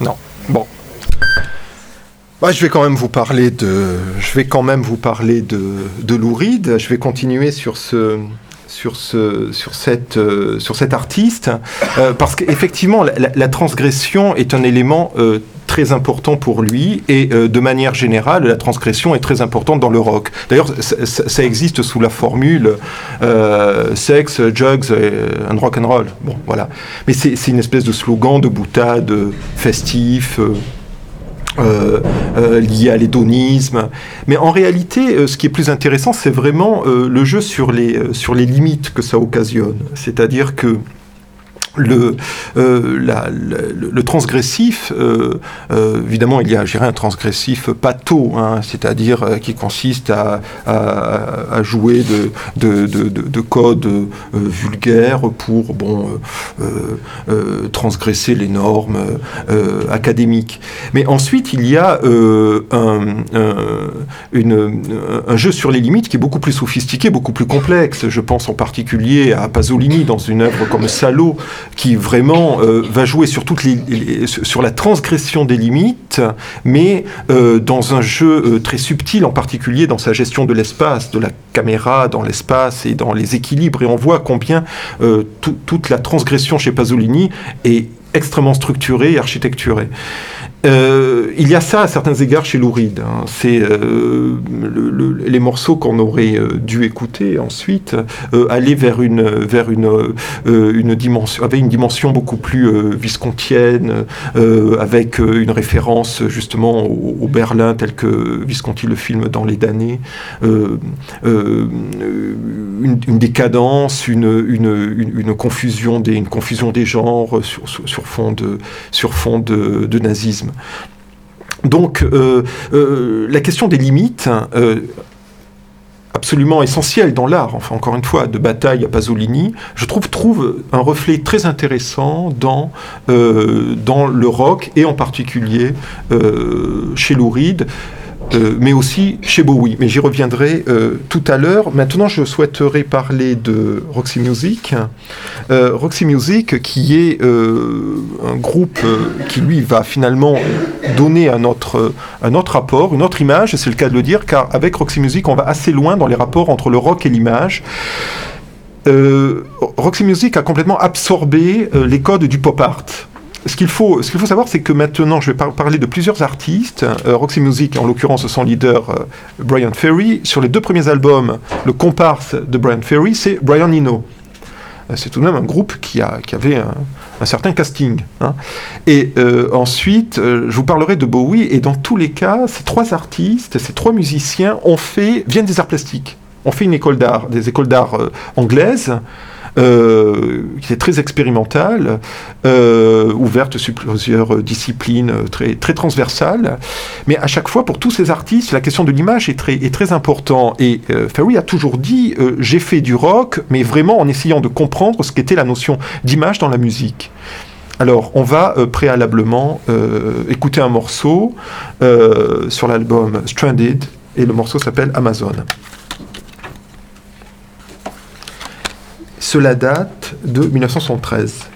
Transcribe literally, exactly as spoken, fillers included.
Non. Bon. Bah, je vais quand même vous parler de, je vais quand même vous parler de, de Lou Reed. Je vais continuer sur ce, sur ce, sur cette, euh, sur cet artiste, euh, parce qu'effectivement, la, la transgression est un élément euh, très important pour lui, et euh, de manière générale, la transgression est très importante dans le rock. D'ailleurs, ça, ça, ça existe sous la formule euh, sex, drugs and rock and roll. Bon, voilà. Mais c'est, c'est une espèce de slogan, de boutade festif. Euh, Euh, euh, lié à l'hédonisme, mais en réalité, euh, ce qui est plus intéressant, c'est vraiment euh, le jeu sur les euh, sur les limites que ça occasionne. C'est-à-dire que le, euh, la, le, le transgressif, euh, euh, évidemment, il y a, je dirais, un transgressif patho, hein, c'est-à-dire euh, qui consiste à, à, à jouer de, de, de, de, de codes euh, vulgaires pour bon, euh, euh, transgresser les normes euh, académiques. Mais ensuite, il y a euh, un, un, une, un jeu sur les limites qui est beaucoup plus sophistiqué, beaucoup plus complexe. Je pense en particulier à Pasolini dans une œuvre comme Salo, qui vraiment euh, va jouer sur, toutes les, les, sur la transgression des limites, mais euh, dans un jeu euh, très subtil, en particulier dans sa gestion de l'espace, de la caméra dans l'espace et dans les équilibres. Et on voit combien euh, tout, toute la transgression chez Pasolini est extrêmement structurée et architecturée. Euh, il y a ça à certains égards chez Lou Reed. Hein. C'est euh, le, le, les morceaux qu'on aurait euh, dû écouter ensuite euh, aller vers une vers une euh, une dimension avec une dimension beaucoup plus euh, viscontienne, euh, avec euh, une référence justement au, au Berlin tel que Visconti le filme dans Les Damnés, euh, euh, une, une décadence, une, une une une confusion des une confusion des genres sur sur, sur fond de sur fond de, de nazisme. Donc, euh, euh, la question des limites, euh, absolument essentielle dans l'art, enfin encore une fois, de Bataille à Pasolini, je trouve, trouve un reflet très intéressant dans, euh, dans le rock, et en particulier euh, chez Lou Reed, Euh, mais aussi chez Bowie. Mais j'y reviendrai euh, tout à l'heure. Maintenant, je souhaiterais parler de Roxy Music. Euh, Roxy Music, qui est euh, un groupe euh, qui, lui, va finalement donner un autre, un autre rapport, une autre image, c'est le cas de le dire, car avec Roxy Music, on va assez loin dans les rapports entre le rock et l'image. Euh, Roxy Music a complètement absorbé euh, les codes du pop art. Ce qu'il faut, ce qu'il faut savoir, c'est que maintenant, je vais par- parler de plusieurs artistes. Euh, Roxy Music, en l'occurrence, son leader, euh, Brian Ferry. Sur les deux premiers albums, le comparse de Brian Ferry, c'est Brian Eno. Euh, c'est tout de même un groupe qui, a, qui avait un, un certain casting. Hein. Et euh, ensuite, euh, je vous parlerai de Bowie. Et dans tous les cas, ces trois artistes, ces trois musiciens ont fait, viennent des arts plastiques. Ont fait une école d'art, des écoles d'art euh, anglaises. Euh, qui est très expérimentale, euh, ouverte sur plusieurs disciplines, très, très transversales. Mais à chaque fois, pour tous ces artistes, la question de l'image est très, est très importante. Et euh, Ferry a toujours dit euh, « j'ai fait du rock, mais vraiment en essayant de comprendre ce qu'était la notion d'image dans la musique ». Alors, on va euh, préalablement euh, écouter un morceau euh, sur l'album Stranded, et le morceau s'appelle Amazon. Cela date de dix-neuf cent soixante-treize.